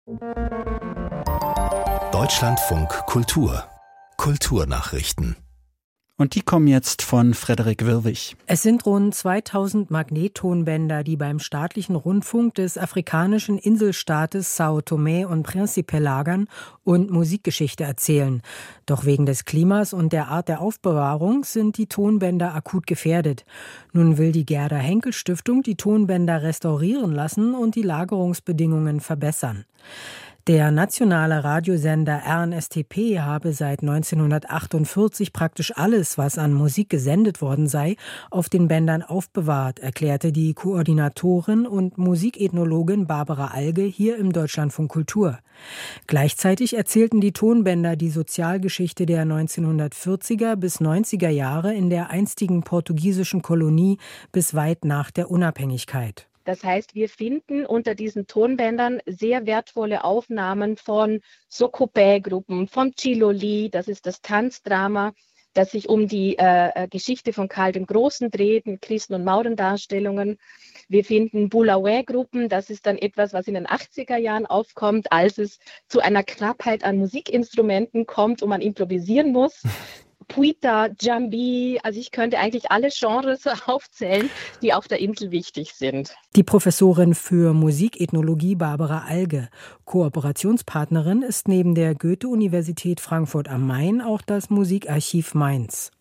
Deutschlandfunk Kultur. Kulturnachrichten. Und die kommen jetzt von Frederik Wirwig. Es sind rund 2000 Magnettonbänder, die beim staatlichen Rundfunk des afrikanischen Inselstaates São Tomé und Príncipe lagern und Musikgeschichte erzählen. Doch wegen des Klimas und der Art der Aufbewahrung sind die Tonbänder akut gefährdet. Nun will die Gerda Henkel Stiftung die Tonbänder restaurieren lassen und die Lagerungsbedingungen verbessern. Der nationale Radiosender RNSTP habe seit 1948 praktisch alles, was an Musik gesendet worden sei, auf den Bändern aufbewahrt, erklärte die Koordinatorin und Musikethnologin Barbara Alge hier im Deutschlandfunk Kultur. Gleichzeitig erzählten die Tonbänder die Sozialgeschichte der 1940er bis 90er Jahre in der einstigen portugiesischen Kolonie bis weit nach der Unabhängigkeit. Das heißt, wir finden unter diesen Tonbändern sehr wertvolle Aufnahmen von Sokopé-Gruppen, von Chiloli, das ist das Tanzdrama, das sich um die Geschichte von Karl dem Großen dreht, mit Christen- und Maurendarstellungen. Wir finden Bulawaye-Gruppen, das ist dann etwas, was in den 80er Jahren aufkommt, als es zu einer Knappheit an Musikinstrumenten kommt und man improvisieren muss. Puita, Djambi, also ich könnte eigentlich alle Genres aufzählen, die auf der Insel wichtig sind. Die Professorin für Musikethnologie Barbara Alge. Kooperationspartnerin ist neben der Goethe-Universität Frankfurt am Main auch das Musikarchiv Mainz.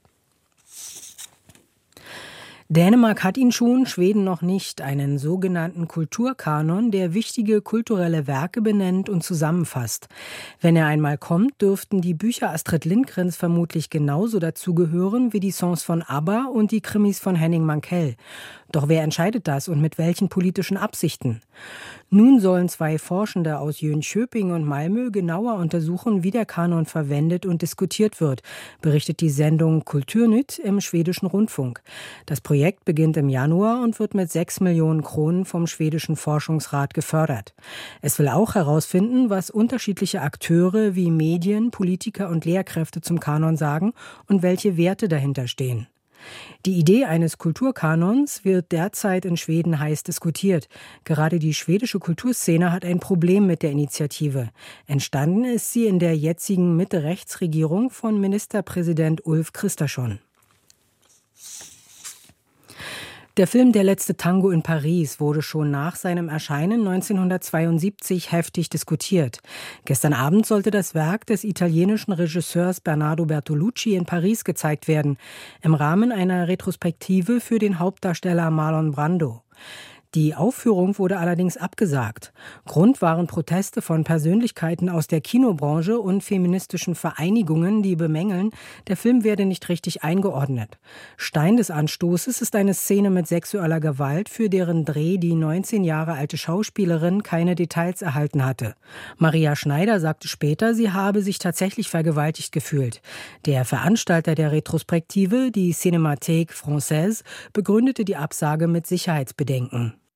Dänemark hat ihn schon, Schweden noch nicht, einen sogenannten Kulturkanon, der wichtige kulturelle Werke benennt und zusammenfasst. Wenn er einmal kommt, dürften die Bücher Astrid Lindgrens vermutlich genauso dazugehören wie die Songs von ABBA und die Krimis von Henning Mankell. Doch wer entscheidet das und mit welchen politischen Absichten? Nun sollen 2 Forschende aus Jönköping und Malmö genauer untersuchen, wie der Kanon verwendet und diskutiert wird, berichtet die Sendung Kulturnytt im schwedischen Rundfunk. Das Projekt beginnt im Januar und wird mit 6 Millionen Kronen vom schwedischen Forschungsrat gefördert. Es will auch herausfinden, was unterschiedliche Akteure wie Medien, Politiker und Lehrkräfte zum Kanon sagen und welche Werte dahinter stehen. Die Idee eines Kulturkanons wird derzeit in Schweden heiß diskutiert. Gerade die schwedische Kulturszene hat ein Problem mit der Initiative. Entstanden ist sie in der jetzigen Mitte-Rechts-Regierung von Ministerpräsident Ulf Kristersson. Der Film Der letzte Tango in Paris wurde schon nach seinem Erscheinen 1972 heftig diskutiert. Gestern Abend sollte das Werk des italienischen Regisseurs Bernardo Bertolucci in Paris gezeigt werden, im Rahmen einer Retrospektive für den Hauptdarsteller Marlon Brando. Die Aufführung wurde allerdings abgesagt. Grund waren Proteste von Persönlichkeiten aus der Kinobranche und feministischen Vereinigungen, die bemängeln, der Film werde nicht richtig eingeordnet. Stein des Anstoßes ist eine Szene mit sexueller Gewalt, für deren Dreh die 19 Jahre alte Schauspielerin keine Details erhalten hatte. Maria Schneider sagte später, sie habe sich tatsächlich vergewaltigt gefühlt. Der Veranstalter der Retrospektive, die Cinémathèque Française, begründete die Absage mit Sicherheitsbedenken.